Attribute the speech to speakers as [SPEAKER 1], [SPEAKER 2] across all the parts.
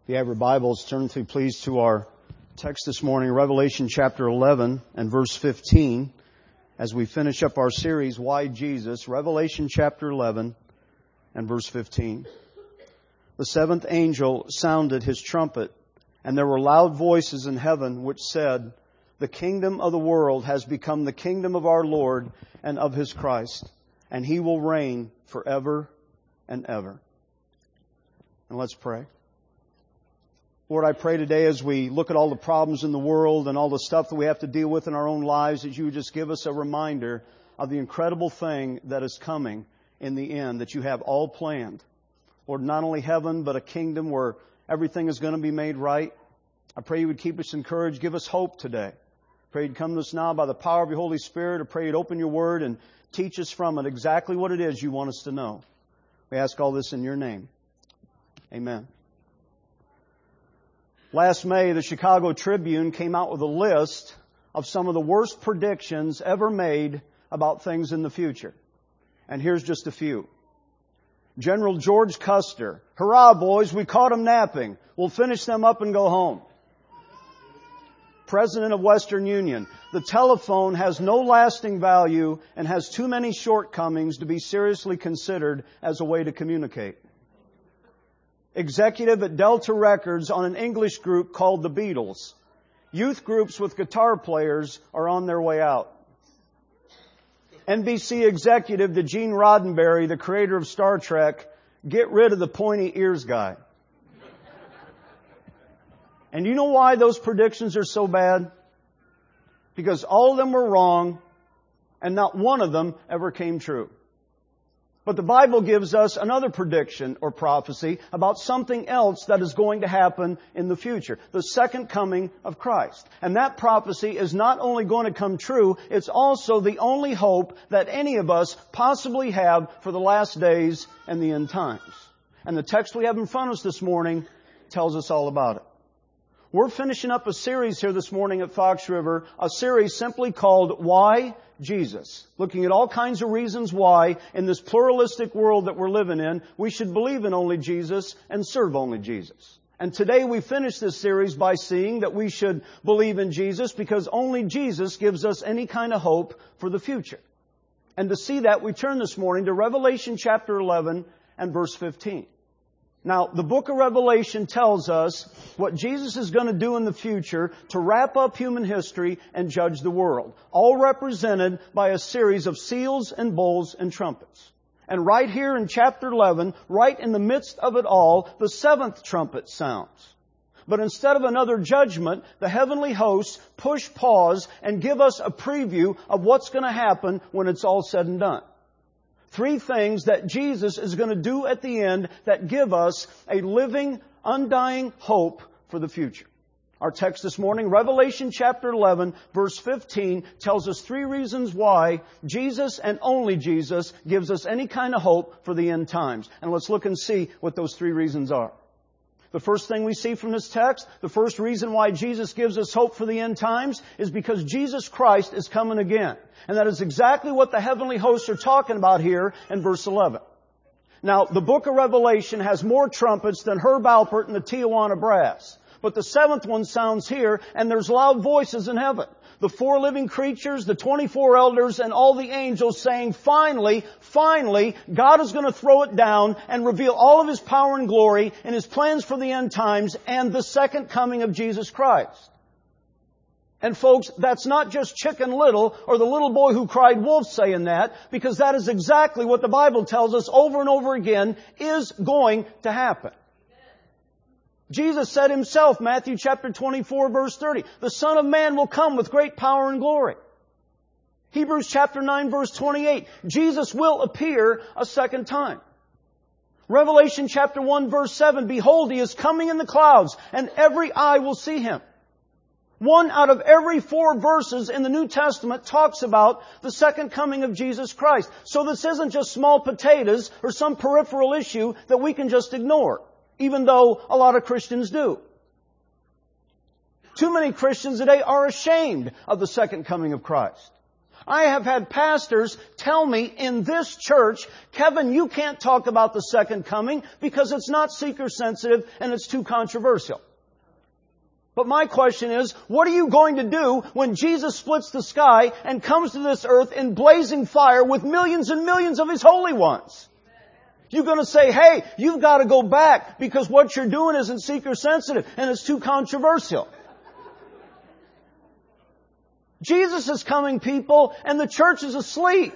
[SPEAKER 1] If you have your Bibles, turn through please to our text this morning, Revelation chapter 11 and verse 15, as we finish up our series, Why Jesus? Revelation chapter 11 and verse 15. The seventh angel sounded his trumpet, and there were loud voices in heaven which said, The kingdom of the world has become the kingdom of our Lord and of His Christ, and He will reign forever and ever. And let's pray. Lord, I pray today as we look at all the problems in the world and all the stuff that we have to deal with in our own lives, that You would just give us a reminder of the incredible thing that is coming in the end, that You have all planned. Lord, not only heaven, but a kingdom where everything is going to be made right. I pray You would keep us encouraged, give us hope today. I pray You'd come to us now by the power of Your Holy Spirit. I pray You'd open Your Word and teach us from it exactly what it is You want us to know. We ask all this in Your name. Amen. Last May, the Chicago Tribune came out with a list of some of the worst predictions ever made about things in the future. And here's just a few. General George Custer. Hurrah, boys, we caught them napping. We'll finish them up and go home. President of Western Union. The telephone has no lasting value and has too many shortcomings to be seriously considered as a way to communicate. Executive at Delta Records on an English group called the Beatles. Youth groups with guitar players are on their way out. NBC executive to Gene Roddenberry, the creator of Star Trek, get rid of the pointy ears guy. And you know why those predictions are so bad? Because all of them were wrong and not one of them ever came true. But the Bible gives us another prediction or prophecy about something else that is going to happen in the future. The second coming of Christ. And that prophecy is not only going to come true, it's also the only hope that any of us possibly have for the last days and the end times. And the text we have in front of us this morning tells us all about it. We're finishing up a series here this morning at Fox River, a series simply called Why Jesus? Looking at all kinds of reasons why, in this pluralistic world that we're living in, we should believe in only Jesus and serve only Jesus. And today we finish this series by seeing that we should believe in Jesus because only Jesus gives us any kind of hope for the future. And to see that, we turn this morning to Revelation chapter 11 and verse 15. Now, the book of Revelation tells us what Jesus is going to do in the future to wrap up human history and judge the world, all represented by a series of seals and bowls and trumpets. And right here in chapter 11, right in the midst of it all, the seventh trumpet sounds. But instead of another judgment, the heavenly hosts push pause and give us a preview of what's going to happen when it's all said and done. Three things that Jesus is going to do at the end that give us a living, undying hope for the future. Our text this morning, Revelation chapter 11, verse 15, tells us three reasons why Jesus and only Jesus gives us any kind of hope for the end times. And let's look and see what those three reasons are. The first thing we see from this text, the first reason why Jesus gives us hope for the end times is because Jesus Christ is coming again. And that is exactly what the heavenly hosts are talking about here in verse 11. Now, the book of Revelation has more trumpets than Herb Alpert and the Tijuana Brass. But the seventh one sounds here, and there's loud voices in heaven. The four living creatures, the 24 elders, and all the angels saying, finally, God is going to throw it down and reveal all of His power and glory and His plans for the end times and the second coming of Jesus Christ. And folks, that's not just Chicken Little or the little boy who cried wolf saying that, because that is exactly what the Bible tells us over and over again is going to happen. Jesus said Himself, Matthew chapter 24, verse 30, the Son of Man will come with great power and glory. Hebrews chapter 9, verse 28, Jesus will appear a second time. Revelation chapter 1, verse 7, behold, He is coming in the clouds, and every eye will see Him. One out of every 4 verses in the New Testament talks about the second coming of Jesus Christ. So this isn't just small potatoes or some peripheral issue that we can just ignore, even though a lot of Christians do. Too many Christians today are ashamed of the second coming of Christ. I have had pastors tell me in this church, Kevin, you can't talk about the second coming because it's not seeker sensitive and it's too controversial. But my question is, what are you going to do when Jesus splits the sky and comes to this earth in blazing fire with millions and millions of His holy ones? You're going to say, hey, you've got to go back because what you're doing isn't seeker sensitive and it's too controversial. Jesus is coming, people, and the church is asleep.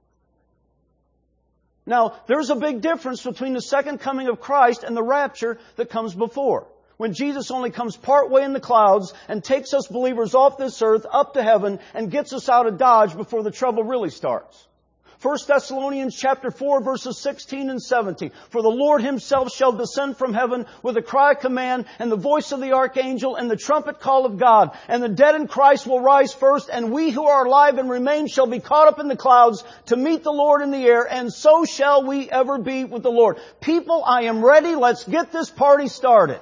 [SPEAKER 1] Now, there's a big difference between the second coming of Christ and the rapture that comes before. When Jesus only comes partway in the clouds and takes us believers off this earth up to heaven and gets us out of Dodge before the trouble really starts. 1 Thessalonians chapter 4 verses 16 and 17. For the Lord Himself shall descend from heaven with a cry of command and the voice of the archangel and the trumpet call of God. And the dead in Christ will rise first, and we who are alive and remain shall be caught up in the clouds to meet the Lord in the air, and so shall we ever be with the Lord. People, I am ready. Let's get this party started.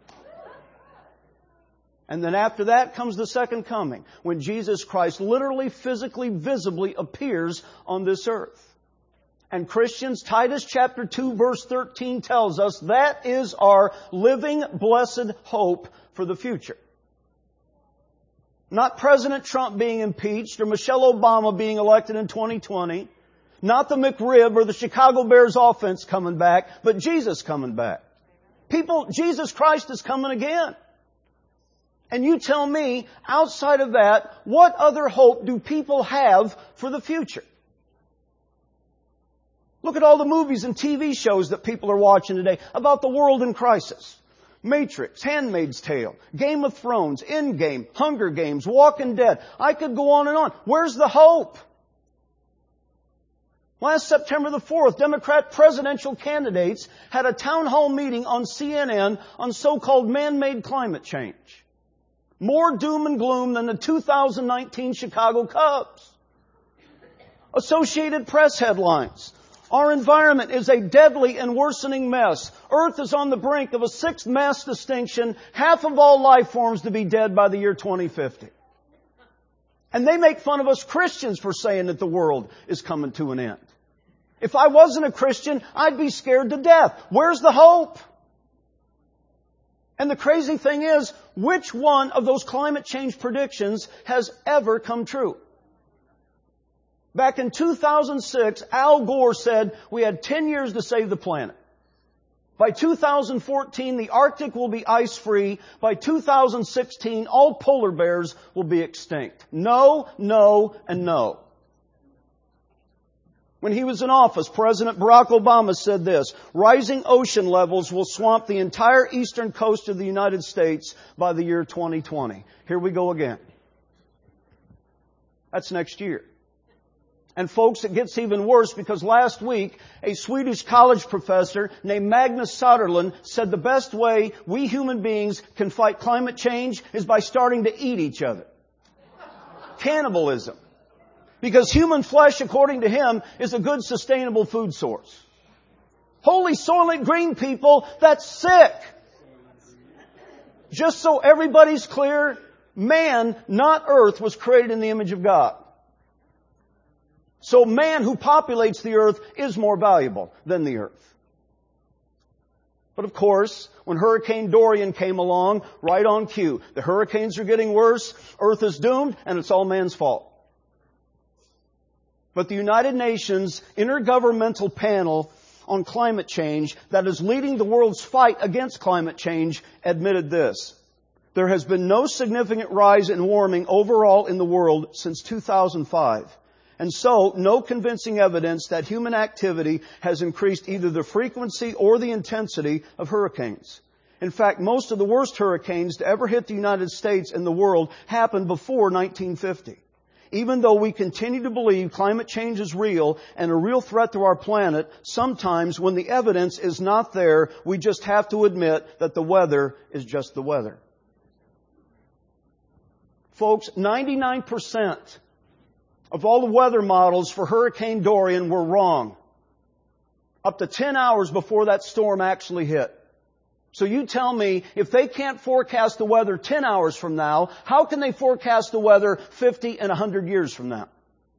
[SPEAKER 1] And then after that comes the second coming, when Jesus Christ literally, physically, visibly appears on this earth. And Christians, Titus chapter 2 verse 13 tells us that is our living, blessed hope for the future. Not President Trump being impeached or Michelle Obama being elected in 2020. Not the McRib or the Chicago Bears offense coming back, but Jesus coming back. People, Jesus Christ is coming again. And you tell me, outside of that, what other hope do people have for the future? Look at all the movies and TV shows that people are watching today about the world in crisis. Matrix, Handmaid's Tale, Game of Thrones, Endgame, Hunger Games, Walking Dead. I could go on and on. Where's the hope? Last September the 4th, Democrat presidential candidates had a town hall meeting on CNN on so-called man-made climate change. More doom and gloom than the 2019 Chicago Cubs. Associated Press headlines. Our environment is a deadly and worsening mess. Earth is on the brink of a sixth mass extinction. Half of all life forms to be dead by the year 2050. And they make fun of us Christians for saying that the world is coming to an end. If I wasn't a Christian, I'd be scared to death. Where's the hope? And the crazy thing is, which one of those climate change predictions has ever come true? Back in 2006, Al Gore said we had 10 years to save the planet. By 2014, the Arctic will be ice-free. By 2016, all polar bears will be extinct. No, no, and no. When he was in office, President Barack Obama said this: rising ocean levels will swamp the entire eastern coast of the United States by the year 2020. Here we go again. That's next year. And folks, it gets even worse because last week, a Swedish college professor named Magnus Söderlund said the best way we human beings can fight climate change is by starting to eat each other. Cannibalism. Because human flesh, according to him, is a good sustainable food source. Holy Soylent Green people, that's sick. Just so everybody's clear, man, not earth, was created in the image of God. So man who populates the earth is more valuable than the earth. But of course, when Hurricane Dorian came along, right on cue, the hurricanes are getting worse, earth is doomed, and it's all man's fault. But the United Nations Intergovernmental Panel on Climate Change that is leading the world's fight against climate change admitted this: there has been no significant rise in warming overall in the world since 2005. And so, no convincing evidence that human activity has increased either the frequency or the intensity of hurricanes. In fact, most of the worst hurricanes to ever hit the United States and the world happened before 1950. Even though we continue to believe climate change is real and a real threat to our planet, sometimes when the evidence is not there, we just have to admit that the weather is just the weather. Folks, 99% of all the weather models for Hurricane Dorian were wrong. Up to 10 hours before that storm actually hit. So you tell me, if they can't forecast the weather 10 hours from now, how can they forecast the weather 50 and 100 years from now?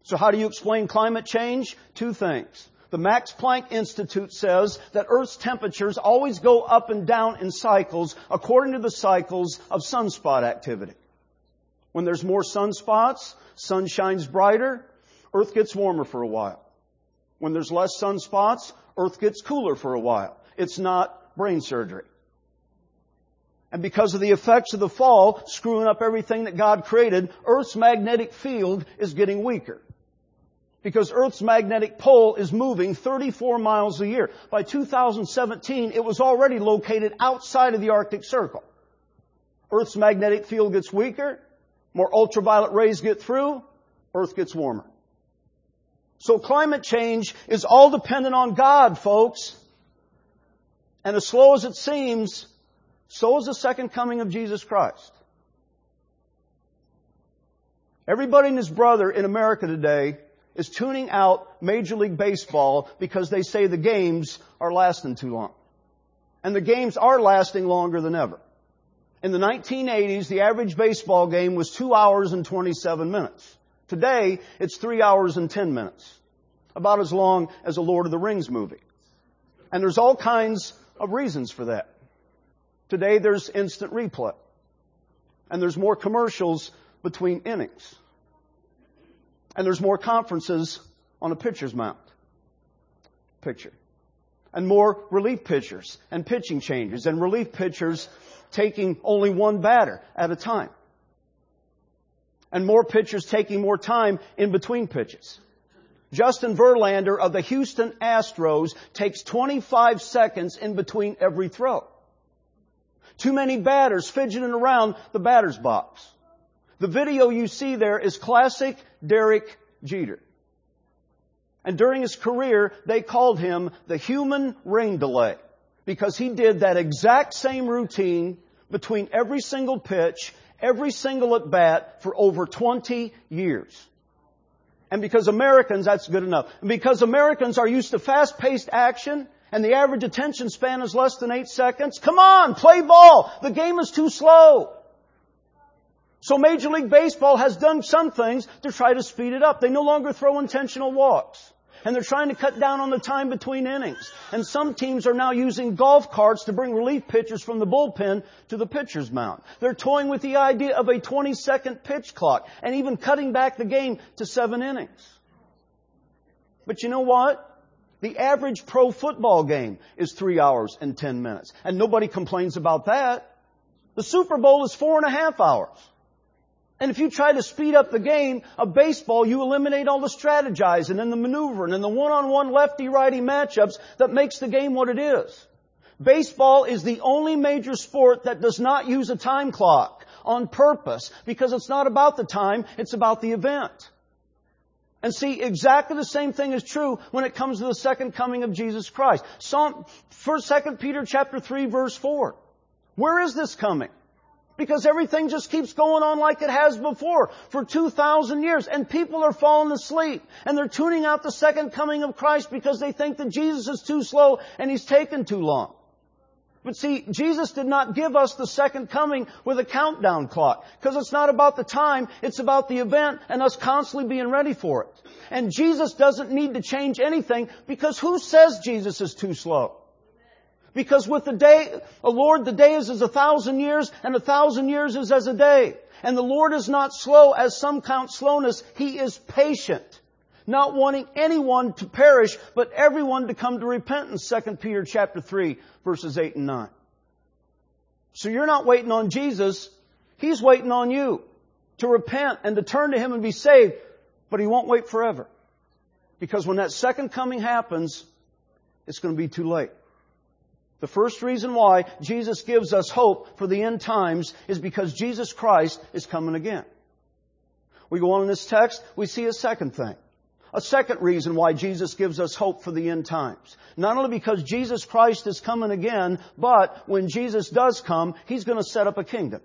[SPEAKER 1] So how do you explain climate change? Two things. The Max Planck Institute says that Earth's temperatures always go up and down in cycles according to the cycles of sunspot activity. When there's more sunspots, sun shines brighter, Earth gets warmer for a while. When there's less sunspots, Earth gets cooler for a while. It's not brain surgery. And because of the effects of the fall screwing up everything that God created, Earth's magnetic field is getting weaker. Because Earth's magnetic pole is moving 34 miles a year. By 2017, it was already located outside of the Arctic Circle. Earth's magnetic field gets weaker, more ultraviolet rays get through, Earth gets warmer. So climate change is all dependent on God, folks. And as slow as it seems, so is the second coming of Jesus Christ. Everybody and his brother in America today is tuning out Major League Baseball because they say the games are lasting too long. And the games are lasting longer than ever. In the 1980s, the average baseball game was 2 hours and 27 minutes. Today, it's 3 hours and 10 minutes. About as long as a Lord of the Rings movie. And there's all kinds of reasons for that. Today, there's instant replay. And there's more commercials between innings. And there's more conferences on a pitcher's mound. Picture. And more relief pitchers and pitching changes and relief pitchers taking only one batter at a time. And more pitchers taking more time in between pitches. Justin Verlander of the Houston Astros takes 25 seconds in between every throw. Too many batters fidgeting around the batter's box. The video you see there is classic Derek Jeter. And during his career, they called him the human rain delay because he did that exact same routine between every single pitch, every single at bat for over 20 years. And because Americans, that's good enough. And because Americans are used to fast-paced action and the average attention span is less than 8 seconds, come on, play ball. The game is too slow. So Major League Baseball has done some things to try to speed it up. They no longer throw intentional walks. And they're trying to cut down on the time between innings. And some teams are now using golf carts to bring relief pitchers from the bullpen to the pitcher's mound. They're toying with the idea of a 20-second pitch clock and even cutting back the game to 7 innings. But you know what? The average pro football game is 3 hours and 10 minutes. And nobody complains about that. The Super Bowl is 4.5 hours. And if you try to speed up the game of baseball, you eliminate all the strategizing and the maneuvering and the one-on-one lefty-righty matchups that makes the game what it is. Baseball is the only major sport that does not use a time clock on purpose because it's not about the time, it's about the event. And see, exactly the same thing is true when it comes to the second coming of Jesus Christ. 2 Peter chapter 3 verse 4. Where is this coming? Because everything just keeps going on like it has before for 2,000 years. And people are falling asleep. And they're tuning out the second coming of Christ because they think that Jesus is too slow and He's taken too long. But see, Jesus did not give us the second coming with a countdown clock. Because it's not about the time, it's about the event and us constantly being ready for it. And Jesus doesn't need to change anything because who says Jesus is too slow? Because with the day, Lord, the day is as 1,000 years, and 1,000 years is as a day. And the Lord is not slow as some count slowness. He is patient, not wanting anyone to perish, but everyone to come to repentance. 2 Peter chapter 3, verses 8 and 9. So you're not waiting on Jesus. He's waiting on you to repent and to turn to Him and be saved. But He won't wait forever. Because when that second coming happens, it's going to be too late. The first reason why Jesus gives us hope for the end times is because Jesus Christ is coming again. We go on in this text, we see a second thing. A second reason why Jesus gives us hope for the end times. Not only because Jesus Christ is coming again, but when Jesus does come, He's going to set up a kingdom.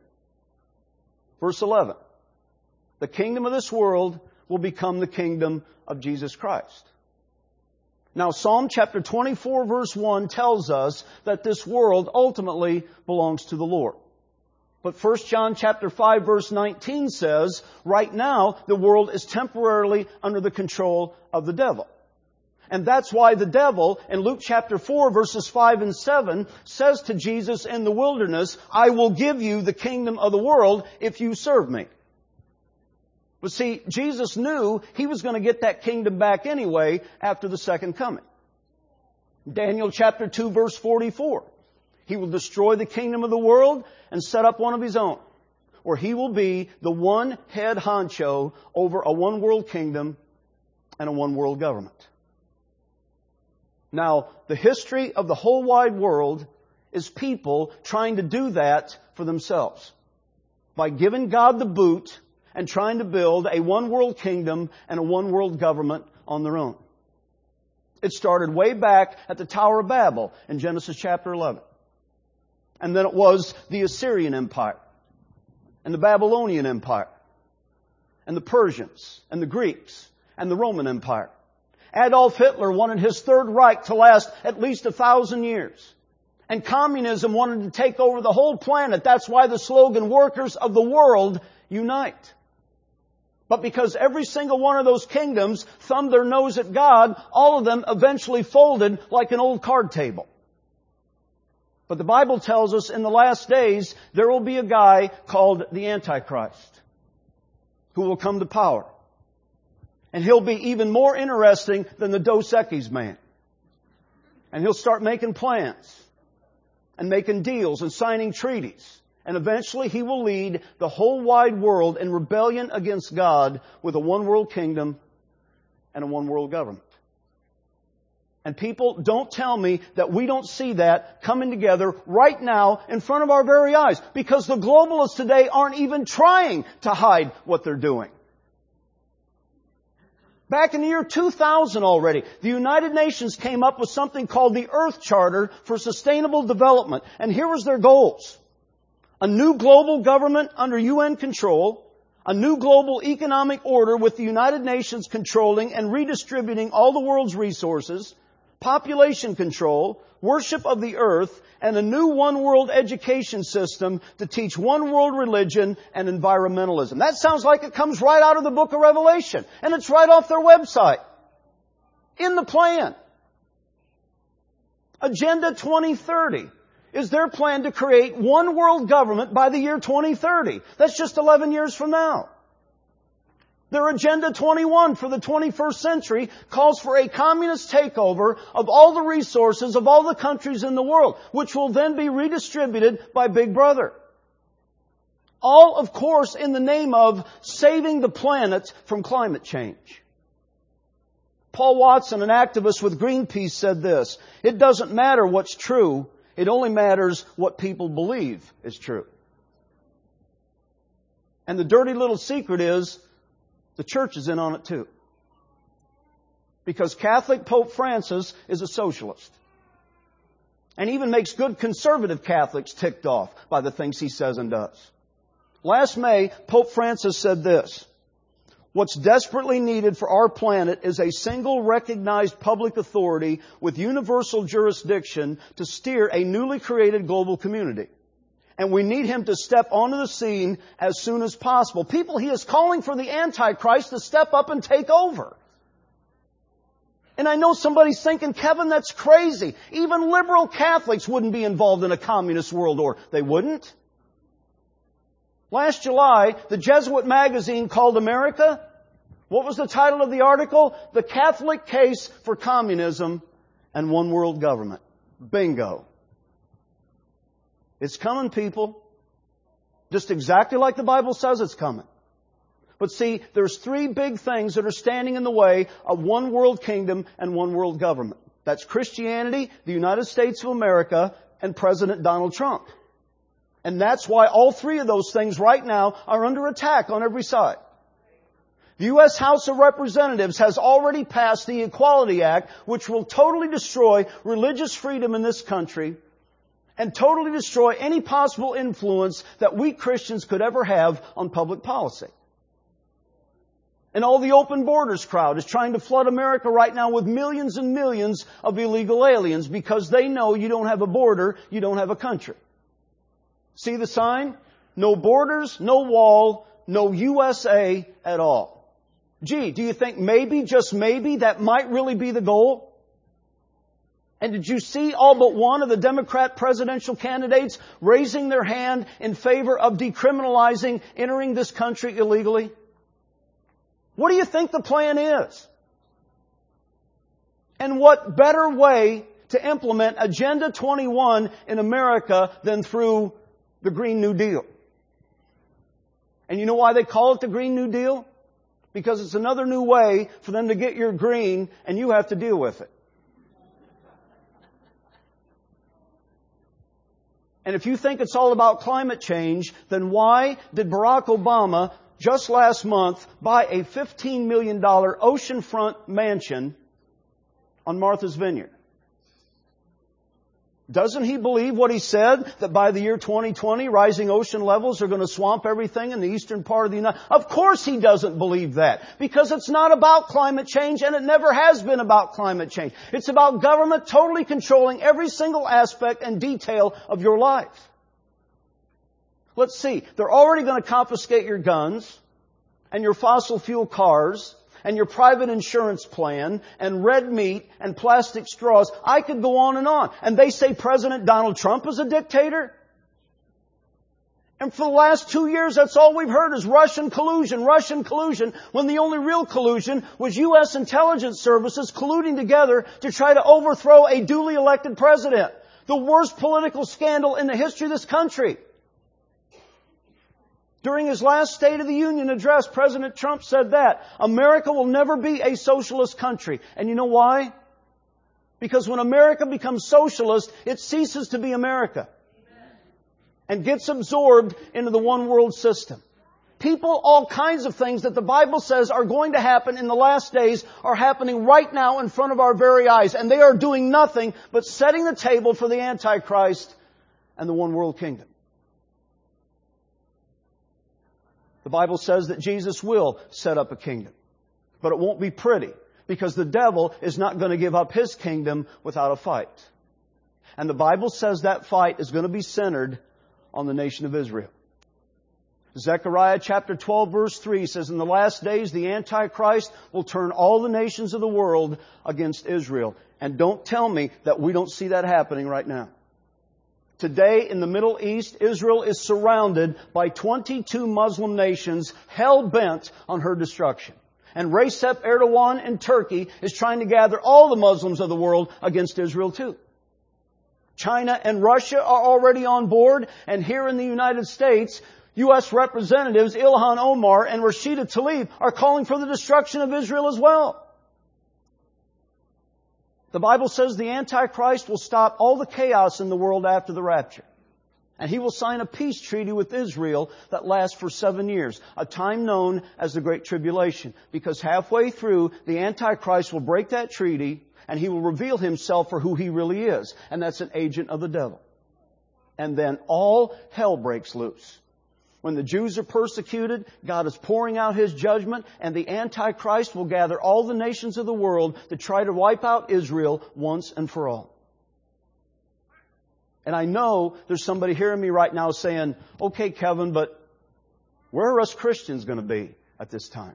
[SPEAKER 1] Verse 11. The kingdom of this world will become the kingdom of Jesus Christ. Now, Psalm chapter 24 verse 1 tells us that this world ultimately belongs to the Lord. But 1 John chapter 5 verse 19 says, right now the world is temporarily under the control of the devil. And that's why the devil, in Luke chapter 4 verses 5 and 7, says to Jesus in the wilderness, I will give you the kingdom of the world if you serve me. But see, Jesus knew He was going to get that kingdom back anyway after the second coming. Daniel chapter 2 verse 44. He will destroy the kingdom of the world and set up one of His own, where He will be the one head honcho over a one world kingdom and a one world government. Now, the history of the whole wide world is people trying to do that for themselves by giving God the boot and trying to build a one world kingdom and a one world government on their own. It started way back at the Tower of Babel in Genesis chapter 11. And then it was the Assyrian Empire and the Babylonian Empire and the Persians and the Greeks and the Roman Empire. Adolf Hitler wanted his Third Reich to last at least 1,000 years. And communism wanted to take over the whole planet. That's why the slogan, workers of the world, unite. But because every single one of those kingdoms thumbed their nose at God, all of them eventually folded like an old card table. But the Bible tells us in the last days, there will be a guy called the Antichrist who will come to power. And he'll be even more interesting than the Dos Equis man. And he'll start making plans and making deals and signing treaties. And eventually He will lead the whole wide world in rebellion against God with a one world kingdom and a one world government. And people, don't tell me that we don't see that coming together right now in front of our very eyes. Because the globalists today aren't even trying to hide what they're doing. Back in the year 2000 already, the United Nations came up with something called the Earth Charter for Sustainable Development. And here was their goals. A new global government under UN control, a new global economic order with the United Nations controlling and redistributing all the world's resources, population control, worship of the earth, and a new one world education system to teach one world religion and environmentalism. That sounds like it comes right out of the book of Revelation. And it's right off their website. In the plan. Agenda 2030 is their plan to create one world government by the year 2030. That's just 11 years from now. Their Agenda 21 for the 21st century calls for a communist takeover of all the resources of all the countries in the world, which will then be redistributed by Big Brother. All, of course, in the name of saving the planet from climate change. Paul Watson, an activist with Greenpeace, said this, "It doesn't matter what's true, it only matters what people believe is true." And the dirty little secret is, the church is in on it too. Because Catholic Pope Francis is a socialist. And even makes good conservative Catholics ticked off by the things he says and does. Last May, Pope Francis said this, "What's desperately needed for our planet is a single recognized public authority with universal jurisdiction to steer a newly created global community. And we need Him to step onto the scene as soon as possible." People, He is calling for the Antichrist to step up and take over. And I know somebody's thinking, "Kevin, that's crazy. Even liberal Catholics wouldn't be involved in a communist world order." They wouldn't. Last July, the Jesuit magazine called America, what was the title of the article? "The Catholic Case for Communism and One World Government." Bingo. It's coming, people. Just exactly like the Bible says it's coming. But see, there's three big things that are standing in the way of one world kingdom and one world government. That's Christianity, the United States of America, and President Donald Trump. And that's why all three of those things right now are under attack on every side. The U.S. House of Representatives has already passed the Equality Act, which will totally destroy religious freedom in this country and totally destroy any possible influence that we Christians could ever have on public policy. And all the open borders crowd is trying to flood America right now with millions and millions of illegal aliens because they know you don't have a border, you don't have a country. See the sign? No borders, no wall, no USA at all. Gee, do you think maybe, just maybe, that might really be the goal? And did you see all but one of the Democrat presidential candidates raising their hand in favor of decriminalizing entering this country illegally? What do you think the plan is? And what better way to implement Agenda 21 in America than through the Green New Deal? And you know why they call it the Green New Deal? Because it's another new way for them to get your green and you have to deal with it. And if you think it's all about climate change, then why did Barack Obama just last month buy a $15 million oceanfront mansion on Martha's Vineyard? Doesn't he believe what he said, that by the year 2020, rising ocean levels are going to swamp everything in the eastern part of the United States? Of course he doesn't believe that, because it's not about climate change, and it never has been about climate change. It's about government totally controlling every single aspect and detail of your life. Let's see, they're already going to confiscate your guns, and your fossil fuel cars, and your private insurance plan, and red meat, and plastic straws. I could go on. And they say President Donald Trump is a dictator? And for the last 2 years, that's all we've heard is Russian collusion, when the only real collusion was U.S. intelligence services colluding together to try to overthrow a duly elected president. The worst political scandal in the history of this country. During his last State of the Union address, President Trump said that America will never be a socialist country. And you know why? Because when America becomes socialist, it ceases to be America and gets absorbed into the one world system. People, all kinds of things that the Bible says are going to happen in the last days are happening right now in front of our very eyes. And they are doing nothing but setting the table for the Antichrist and the one world kingdom. The Bible says that Jesus will set up a kingdom. But it won't be pretty, because the devil is not going to give up his kingdom without a fight. And the Bible says that fight is going to be centered on the nation of Israel. Zechariah chapter 12 verse 3 says, in the last days the Antichrist will turn all the nations of the world against Israel. And don't tell me that we don't see that happening right now. Today in the Middle East, Israel is surrounded by 22 Muslim nations hell-bent on her destruction. And Recep Erdogan in Turkey is trying to gather all the Muslims of the world against Israel too. China and Russia are already on board, and here in the United States, U.S. Representatives Ilhan Omar and Rashida Tlaib are calling for the destruction of Israel as well. The Bible says the Antichrist will stop all the chaos in the world after the rapture. And he will sign a peace treaty with Israel that lasts for 7 years, a time known as the Great Tribulation. Because halfway through, the Antichrist will break that treaty and he will reveal himself for who he really is. And that's an agent of the devil. And then all hell breaks loose. When the Jews are persecuted, God is pouring out His judgment, and the Antichrist will gather all the nations of the world to try to wipe out Israel once and for all. And I know there's somebody hearing me right now saying, okay, Kevin, but where are us Christians going to be at this time?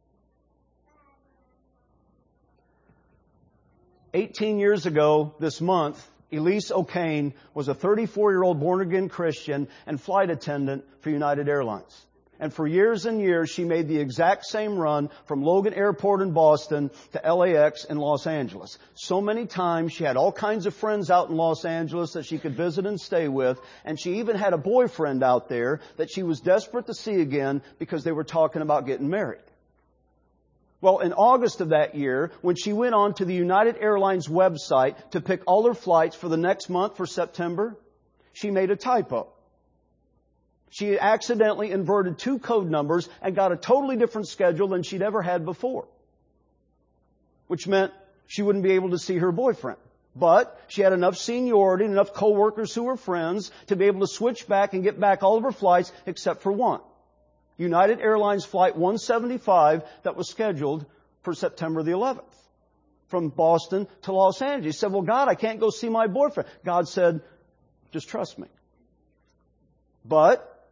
[SPEAKER 1] 18 years ago this month, Elise O'Kane was a 34-year-old born-again Christian and flight attendant for United Airlines. And for years and years, she made the exact same run from Logan Airport in Boston to LAX in Los Angeles. So many times, she had all kinds of friends out in Los Angeles that she could visit and stay with. And she even had a boyfriend out there that she was desperate to see again because they were talking about getting married. Well, in August of that year, when she went on to the United Airlines website to pick all her flights for the next month for September, she made a typo. She accidentally inverted 2 code numbers and got a totally different schedule than she'd ever had before. Which meant she wouldn't be able to see her boyfriend. But she had enough seniority, enough coworkers who were friends to be able to switch back and get back all of her flights except for one. United Airlines Flight 175 that was scheduled for September the 11th from Boston to Los Angeles. She said, well, God, I can't go see my boyfriend. God said, just trust me. But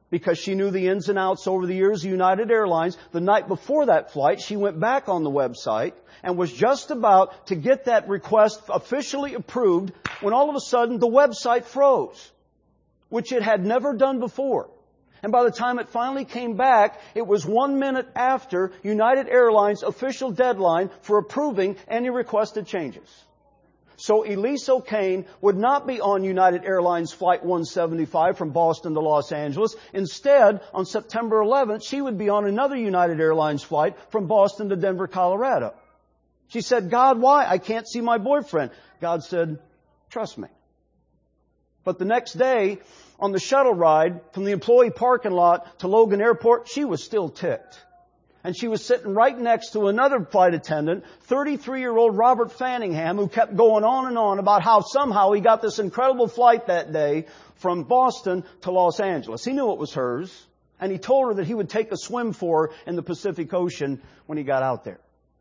[SPEAKER 1] because she knew the ins and outs over the years of United Airlines. The night before that flight, she went back on the website and was just about to get that request officially approved when all of a sudden the website froze, which it had never done before. And by the time it finally came back, it was 1 minute after United Airlines' official deadline for approving any requested changes. So Elise O'Kane would not be on United Airlines Flight 175 from Boston to Los Angeles. Instead, on September 11th, she would be on another United Airlines flight from Boston to Denver, Colorado. She said, "God, why? I can't see my boyfriend." God said, "Trust me." But the next day, on the shuttle ride from the employee parking lot to Logan Airport, she was still ticked. And she was sitting right next to another flight attendant, 33-year-old Robert Fanningham, who kept going on and on about how somehow he got this incredible flight that day from Boston to Los Angeles. He knew it was hers, and he told her that he would take a swim for her in the Pacific Ocean when he got out there.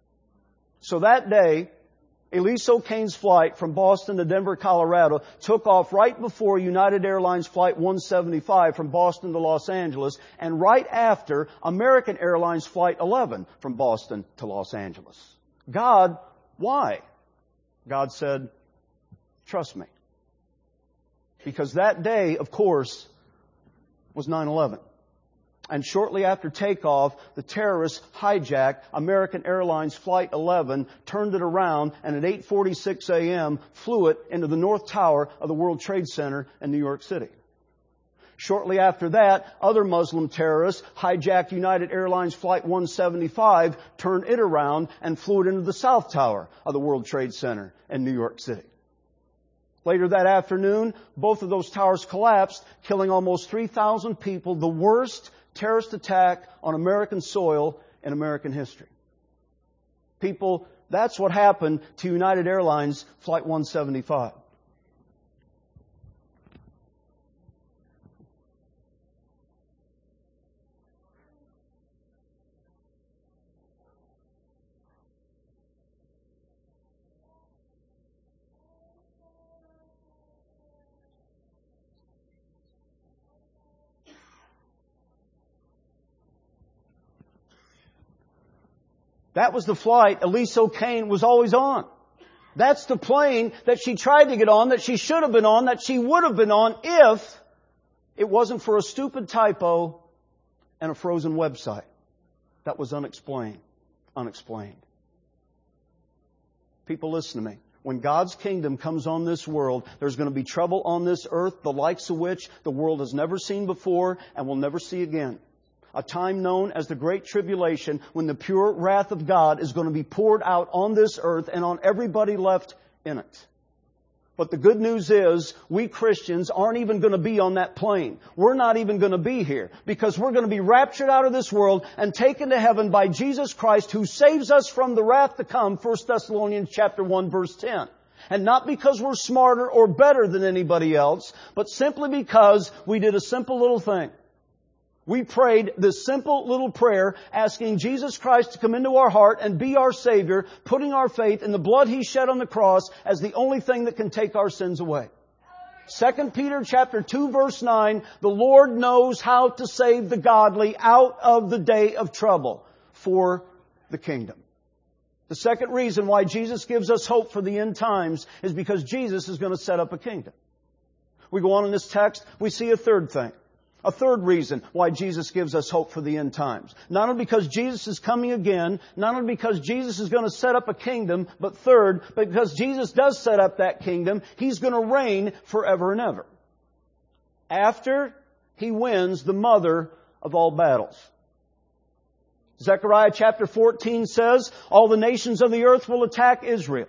[SPEAKER 1] So that day, Elise O'Kane's flight from Boston to Denver, Colorado took off right before United Airlines Flight 175 from Boston to Los Angeles, and right after American Airlines Flight 11 from Boston to Los Angeles. God, why? God said, "Trust me." Because that day, of course, was 9/11. And shortly after takeoff, the terrorists hijacked American Airlines Flight 11, turned it around, and at 8:46 a.m. flew it into the North Tower of the World Trade Center in New York City. Shortly after that, other Muslim terrorists hijacked United Airlines Flight 175, turned it around, and flew it into the South Tower of the World Trade Center in New York City. Later that afternoon, both of those towers collapsed, killing almost 3,000 people, the worst terrorist attack on American soil in American history. People, that's what happened to United Airlines Flight 175. That was the flight Elise O'Kane was always on. That's the plane that she tried to get on, that she should have been on, that she would have been on if it wasn't for a stupid typo and a frozen website. That was unexplained. Unexplained. People, listen to me. When God's kingdom comes on this world, there's going to be trouble on this earth, the likes of which the world has never seen before and will never see again. A time known as the Great Tribulation, when the pure wrath of God is going to be poured out on this earth and on everybody left in it. But the good news is, we Christians aren't even going to be on that plane. We're not even going to be here, because we're going to be raptured out of this world and taken to heaven by Jesus Christ, who saves us from the wrath to come, 1 Thessalonians chapter 1, verse 10. And not because we're smarter or better than anybody else, but simply because we did a simple little thing. We prayed this simple little prayer, asking Jesus Christ to come into our heart and be our Savior, putting our faith in the blood He shed on the cross as the only thing that can take our sins away. 2 Peter chapter 2 verse 9, the Lord knows how to save the godly out of the day of trouble for the kingdom. The second reason why Jesus gives us hope for the end times is because Jesus is going to set up a kingdom. We go on in this text, we see a third thing. A third reason why Jesus gives us hope for the end times. Not only because Jesus is coming again, not only because Jesus is going to set up a kingdom, but third, because Jesus does set up that kingdom, He's going to reign forever and ever. After He wins the mother of all battles. Zechariah chapter 14 says, all the nations of the earth will attack Israel.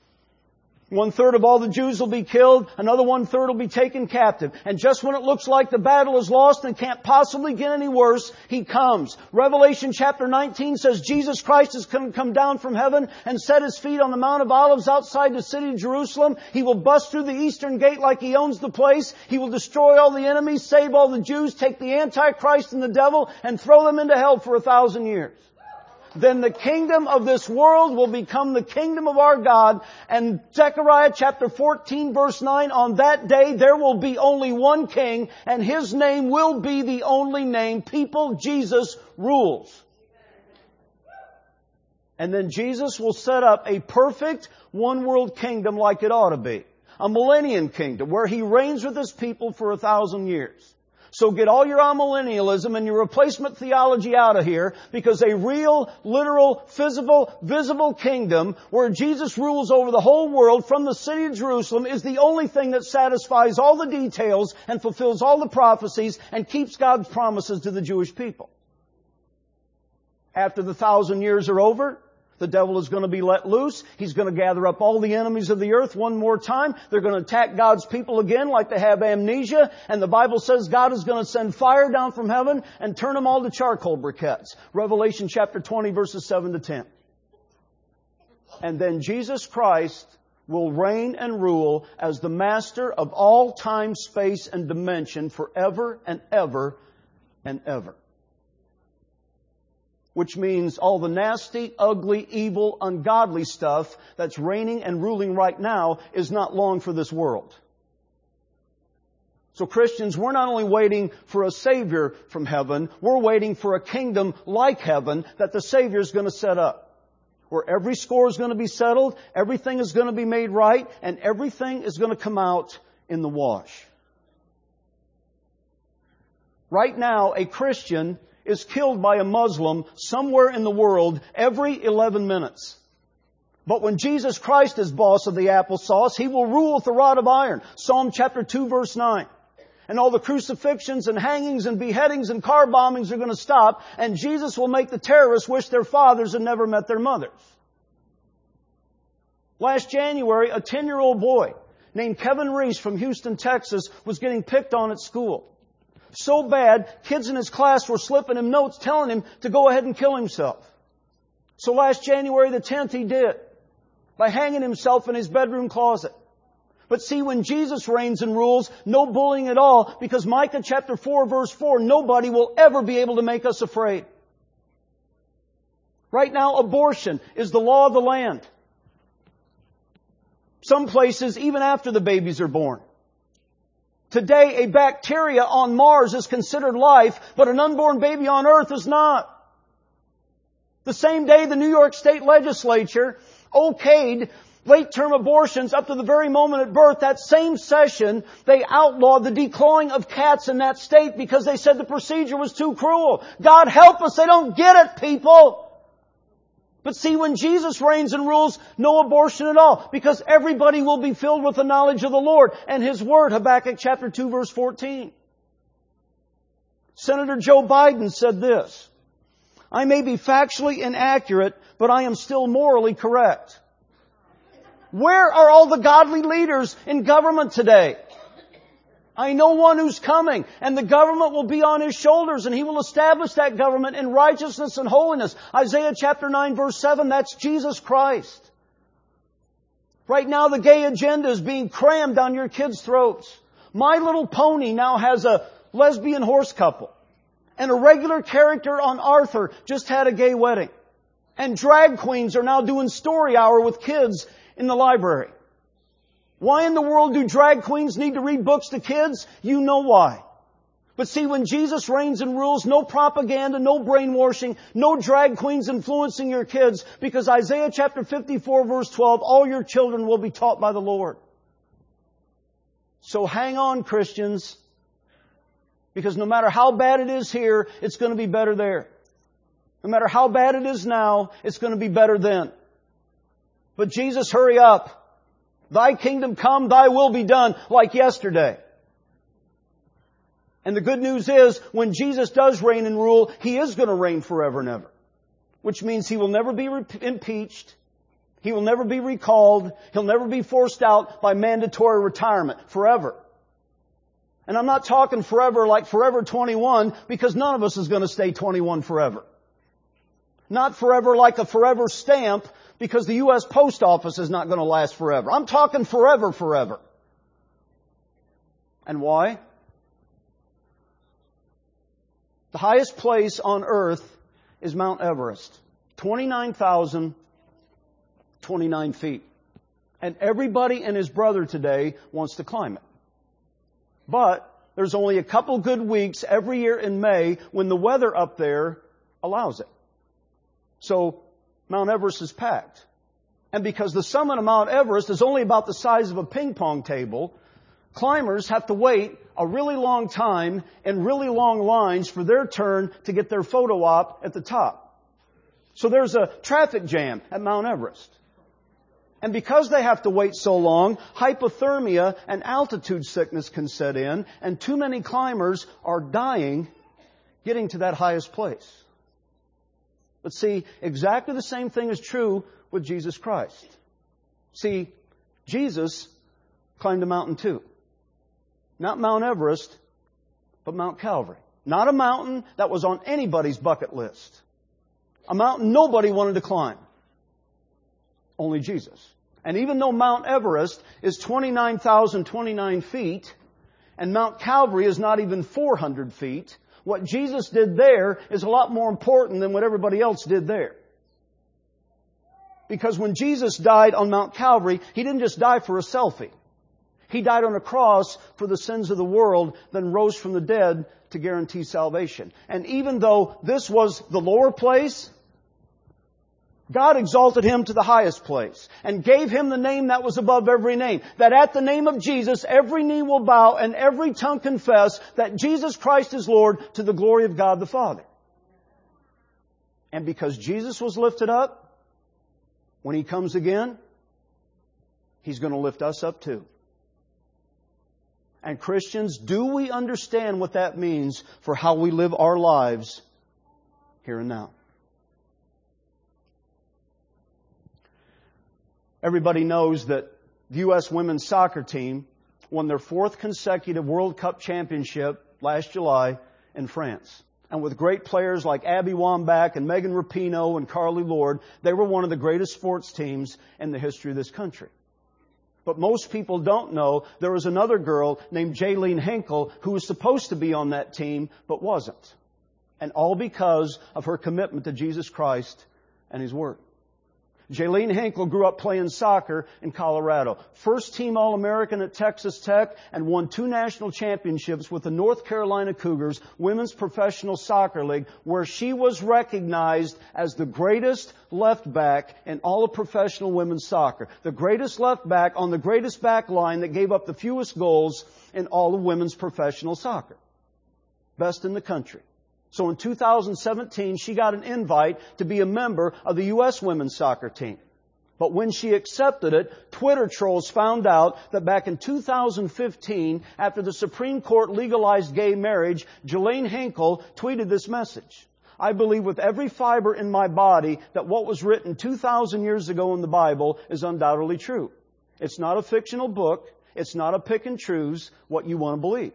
[SPEAKER 1] 1/3 of all the Jews will be killed. Another 1/3 will be taken captive. And just when it looks like the battle is lost and can't possibly get any worse, He comes. Revelation chapter 19 says Jesus Christ is going to come down from heaven and set His feet on the Mount of Olives outside the city of Jerusalem. He will bust through the eastern gate like He owns the place. He will destroy all the enemies, save all the Jews, take the Antichrist and the devil, and throw them into hell for 1,000 years. then the kingdom of this world will become the kingdom of our God. And Zechariah chapter 14 verse 9, on that day there will be only one king, and His name will be the only name. People, Jesus rules. And then Jesus will set up a perfect one world kingdom like it ought to be. A millennium kingdom where He reigns with His people for 1,000 years. So get all your amillennialism and your replacement theology out of here, because a real, literal, physical, visible kingdom where Jesus rules over the whole world from the city of Jerusalem is the only thing that satisfies all the details and fulfills all the prophecies and keeps God's promises to the Jewish people. After the 1,000 years are over, the devil is going to be let loose. He's going to gather up all the enemies of the earth one more time. They're going to attack God's people again like they have amnesia. And the Bible says God is going to send fire down from heaven and turn them all to charcoal briquettes. Revelation chapter 20 verses 7 to 10. And then Jesus Christ will reign and rule as the master of all time, space, and dimension forever and ever and ever. Which means all the nasty, ugly, evil, ungodly stuff that's reigning and ruling right now is not long for this world. So Christians, we're not only waiting for a Savior from heaven, we're waiting for a kingdom like heaven that the Savior is going to set up. Where every score is going to be settled, everything is going to be made right, and everything is going to come out in the wash. Right now, a Christian is killed by a Muslim somewhere in the world every 11 minutes. But when Jesus Christ is boss of the applesauce, He will rule with a rod of iron. Psalm chapter 2 verse 9. And all the crucifixions and hangings and beheadings and car bombings are going to stop, and Jesus will make the terrorists wish their fathers had never met their mothers. Last January, a 10-year-old boy named Kevin Reese from Houston, Texas, was getting picked on at school. So bad, kids in his class were slipping him notes telling him to go ahead and kill himself. So last January the 10th he did, by hanging himself in his bedroom closet. But see, when Jesus reigns and rules, no bullying at all, because Micah chapter 4 verse 4, nobody will ever be able to make us afraid. Right now, abortion is the law of the land. Some places, even after the babies are born. Today, a bacteria on Mars is considered life, but an unborn baby on Earth is not. The same day the New York State Legislature okayed late-term abortions up to the very moment at birth, that same session, they outlawed the declawing of cats in that state because they said the procedure was too cruel. God help us, they don't get it, people! But see, when Jesus reigns and rules, no abortion at all, because everybody will be filled with the knowledge of the Lord and His Word, Habakkuk chapter 2 verse 14. Senator Joe Biden said this, I may be factually inaccurate, but I am still morally correct. Where are all the godly leaders in government today? I know one who's coming, and the government will be on His shoulders, and He will establish that government in righteousness and holiness. Isaiah chapter 9 verse 7, that's Jesus Christ. Right now the gay agenda is being crammed down your kids' throats. My Little Pony now has a lesbian horse couple. And a regular character on Arthur just had a gay wedding. And drag queens are now doing story hour with kids in the library. Why in the world do drag queens need to read books to kids? You know why. But see, when Jesus reigns and rules, no propaganda, no brainwashing, no drag queens influencing your kids, because Isaiah chapter 54 verse 12, all your children will be taught by the Lord. So hang on, Christians, because no matter how bad it is here, it's going to be better there. No matter how bad it is now, it's going to be better then. But Jesus, hurry up. Thy kingdom come, Thy will be done, like yesterday. And the good news is, when Jesus does reign and rule, He is going to reign forever and ever. Which means He will never be impeached. He will never be recalled. He'll never be forced out by mandatory retirement. Forever. And I'm not talking forever like Forever 21, because none of us is going to stay 21 forever. Not forever like a forever stamp, because the U.S. Post Office is not going to last forever. I'm talking forever, forever. And why? The highest place on earth is Mount Everest. 29,029 feet. And everybody and his brother today wants to climb it. But there's only a couple good weeks every year in May when the weather up there allows it. So Mount Everest is packed. And because the summit of Mount Everest is only about the size of a ping pong table, climbers have to wait a really long time in really long lines for their turn to get their photo op at the top. So there's a traffic jam at Mount Everest. And because they have to wait so long, hypothermia and altitude sickness can set in, and too many climbers are dying getting to that highest place. But see, exactly the same thing is true with Jesus Christ. See, Jesus climbed a mountain too. Not Mount Everest, but Mount Calvary. Not a mountain that was on anybody's bucket list. A mountain nobody wanted to climb. Only Jesus. And even though Mount Everest is 29,029 feet, and Mount Calvary is not even 400 feet, what Jesus did there is a lot more important than what everybody else did there. Because when Jesus died on Mount Calvary, He didn't just die for a selfie. He died on a cross for the sins of the world, then rose from the dead to guarantee salvation. And even though this was the lower place, God exalted Him to the highest place and gave Him the name that was above every name. That at the name of Jesus, every knee will bow and every tongue confess that Jesus Christ is Lord, to the glory of God the Father. And because Jesus was lifted up, when He comes again, He's going to lift us up too. And Christians, do we understand what that means for how we live our lives here and now? Everybody knows that the U.S. women's soccer team won their 4th consecutive World Cup championship last July in France. And with great players like Abby Wambach and Megan Rapinoe and Carly Lord, they were one of the greatest sports teams in the history of this country. But most people don't know there was another girl named Jaylene Hinkle who was supposed to be on that team but wasn't. And all because of her commitment to Jesus Christ and His Word. Jaylene Hinkle grew up playing soccer in Colorado. First team All-American at Texas Tech and won 2 national championships with the North Carolina Cougars Women's Professional Soccer League, where she was recognized as the greatest left back in all of professional women's soccer. The greatest left back on the greatest back line that gave up the fewest goals in all of women's professional soccer. Best in the country. So in 2017, she got an invite to be a member of the U.S. women's soccer team. But when she accepted it, Twitter trolls found out that back in 2015, after the Supreme Court legalized gay marriage, Jaylene Hinkle tweeted this message. I believe with every fiber in my body that what was written 2,000 years ago in the Bible is undoubtedly true. It's not a fictional book. It's not a pick and choose what you want to believe.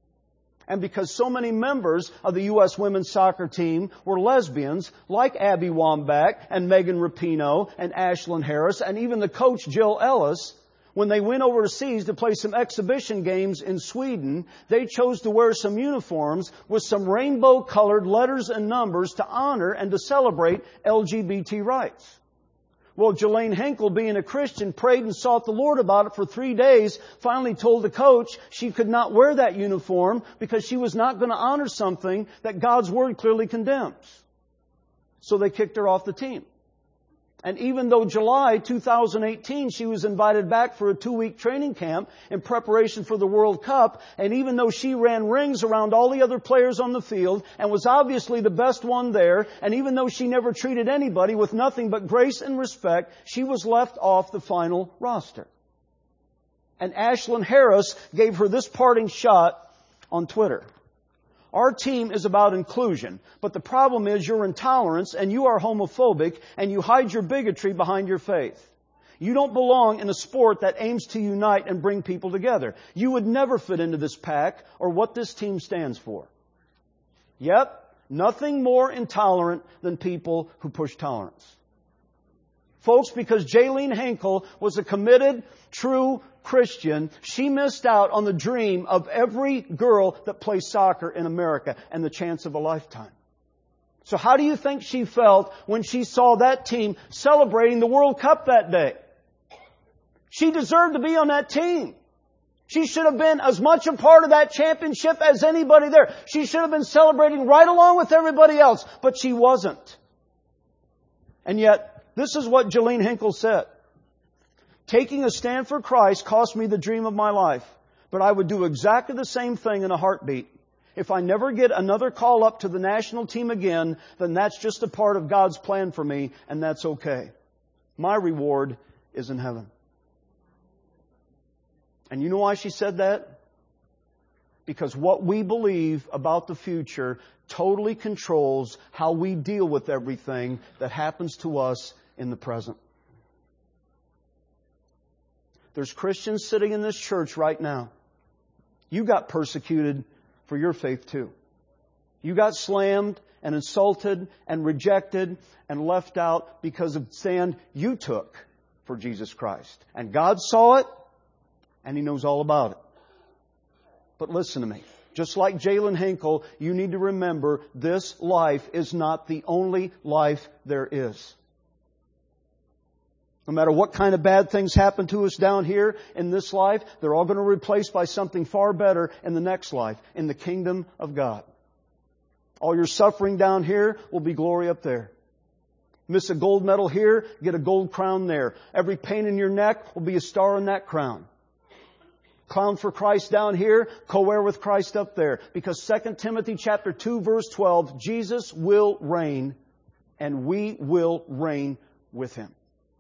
[SPEAKER 1] And because so many members of the U.S. women's soccer team were lesbians, like Abby Wambach and Megan Rapinoe and Ashlyn Harris, and even the coach Jill Ellis, when they went overseas to play some exhibition games in Sweden, they chose to wear some uniforms with some rainbow-colored letters and numbers to honor and to celebrate LGBT rights. Well, Jaylene Hinkle, being a Christian, prayed and sought the Lord about it for 3 days, finally told the coach she could not wear that uniform because she was not going to honor something that God's Word clearly condemns. So they kicked her off the team. And even though July 2018 she was invited back for a 2-week training camp in preparation for the World Cup, and even though she ran rings around all the other players on the field and was obviously the best one there, and even though she never treated anybody with nothing but grace and respect, she was left off the final roster. And Ashlyn Harris gave her this parting shot on Twitter. Our team is about inclusion, but the problem is your intolerance and you are homophobic and you hide your bigotry behind your faith. You don't belong in a sport that aims to unite and bring people together. You would never fit into this pack or what this team stands for. Yep, nothing more intolerant than people who push tolerance. Folks, because Jaylene Hinkle was a committed, true Christian, she missed out on the dream of every girl that plays soccer in America and the chance of a lifetime. So how do you think she felt when she saw that team celebrating the World Cup that day? She deserved to be on that team. She should have been as much a part of that championship as anybody there. She should have been celebrating right along with everybody else, but she wasn't. And yet, this is what Jolene Hinkle said. Taking a stand for Christ cost me the dream of my life, but I would do exactly the same thing in a heartbeat. If I never get another call up to the national team again, then that's just a part of God's plan for me, and that's okay. My reward is in heaven. And you know why she said that? Because what we believe about the future totally controls how we deal with everything that happens to us in the present. There's Christians sitting in this church right now. You got persecuted for your faith too. You got slammed and insulted and rejected and left out because of the stand you took for Jesus Christ. And God saw it, and He knows all about it. But listen to me. Just like Jalen Hinkle, you need to remember this life is not the only life there is. No matter what kind of bad things happen to us down here in this life, they're all going to be replaced by something far better in the next life, in the kingdom of God. All your suffering down here will be glory up there. Miss a gold medal here, get a gold crown there. Every pain in your neck will be a star in that crown. Crown for Christ down here, co-heir with Christ up there. Because 2 Timothy chapter 2 verse 12, Jesus will reign and we will reign with Him.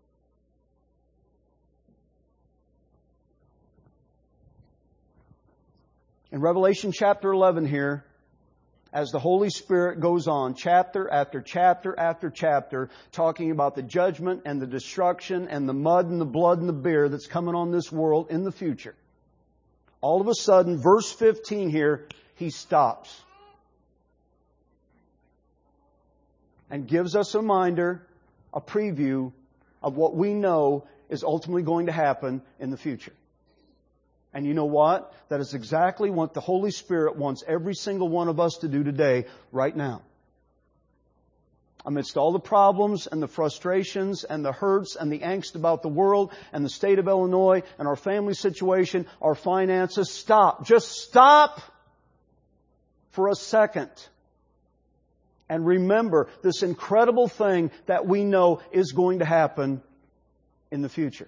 [SPEAKER 1] In Revelation chapter 11 here, as the Holy Spirit goes on, chapter after chapter after chapter, talking about the judgment and the destruction and the mud and the blood and the beer that's coming on this world in the future. All of a sudden, verse 15 here, He stops and gives us a reminder, a preview of what we know is ultimately going to happen in the future. And you know what? That is exactly what the Holy Spirit wants every single one of us to do today, right now. Amidst all the problems and the frustrations and the hurts and the angst about the world and the state of Illinois and our family situation, our finances, stop. Just stop for a second. And remember this incredible thing that we know is going to happen in the future.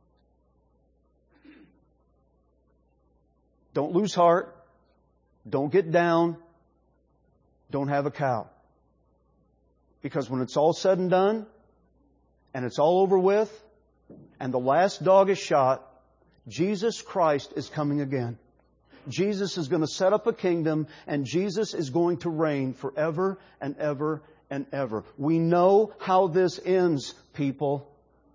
[SPEAKER 1] Don't lose heart. Don't get down. Don't have a cow. Because when it's all said and done, and it's all over with, and the last dog is shot, Jesus Christ is coming again. Jesus is going to set up a kingdom, and Jesus is going to reign forever and ever and ever. We know how this ends, people.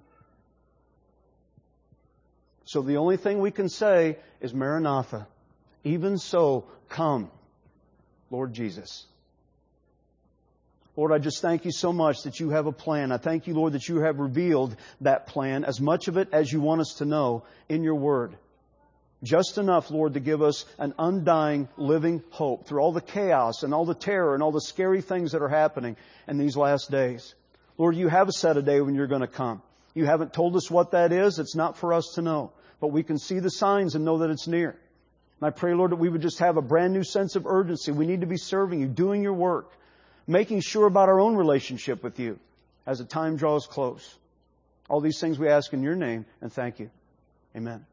[SPEAKER 1] So the only thing we can say is Maranatha. Even so, come, Lord Jesus. Lord, I just thank You so much that You have a plan. I thank You, Lord, that You have revealed that plan, as much of it as You want us to know in Your Word. Just enough, Lord, to give us an undying, living hope through all the chaos and all the terror and all the scary things that are happening in these last days. Lord, You have set a day when You're going to come. You haven't told us what that is. It's not for us to know. But we can see the signs and know that it's near. And I pray, Lord, that we would just have a brand new sense of urgency. We need to be serving You, doing Your work, making sure about our own relationship with You as the time draws close. All these things we ask in Your name, and thank You. Amen.